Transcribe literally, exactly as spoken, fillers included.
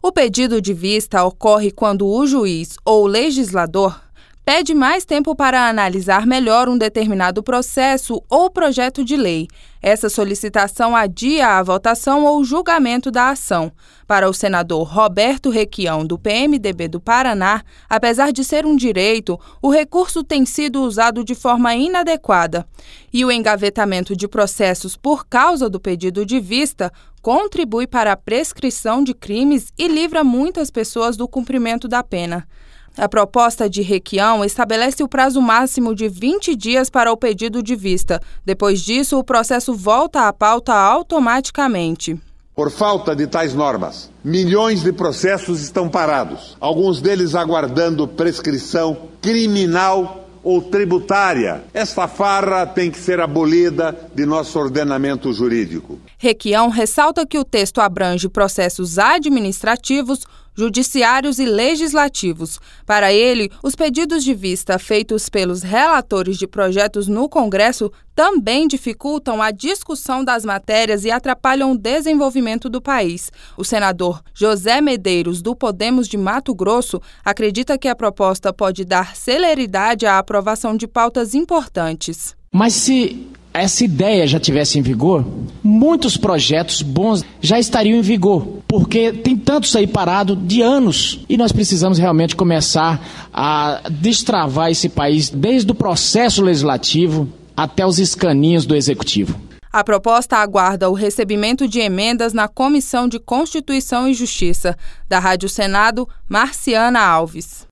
O pedido de vista ocorre quando o juiz ou legislador pede mais tempo para analisar melhor um determinado processo ou projeto de lei. Essa solicitação adia a votação ou julgamento da ação. Para o senador Roberto Requião, do P M D B do Paraná, apesar de ser um direito, o recurso tem sido usado de forma inadequada. E o engavetamento de processos por causa do pedido de vista contribui para a prescrição de crimes e livra muitas pessoas do cumprimento da pena. A proposta de Requião estabelece o prazo máximo de vinte dias para o pedido de vista. Depois disso, o processo volta à pauta automaticamente. Por falta de tais normas, milhões de processos estão parados, alguns deles aguardando prescrição criminal ou tributária. Esta farra tem que ser abolida de nosso ordenamento jurídico. Requião ressalta que o texto abrange processos administrativos, judiciários e legislativos. Para ele, os pedidos de vista feitos pelos relatores de projetos no Congresso também dificultam a discussão das matérias e atrapalham o desenvolvimento do país. O senador José Medeiros, do Podemos de Mato Grosso, acredita que a proposta pode dar celeridade à aprovação de pautas importantes. Mas se essa ideia já tivesse em vigor, muitos projetos bons já estariam em vigor, porque tem tantos aí parado de anos e nós precisamos realmente começar a destravar esse país desde o processo legislativo até os escaninhos do executivo. A proposta aguarda o recebimento de emendas na Comissão de Constituição e Justiça. Da Rádio Senado, Marciana Alves.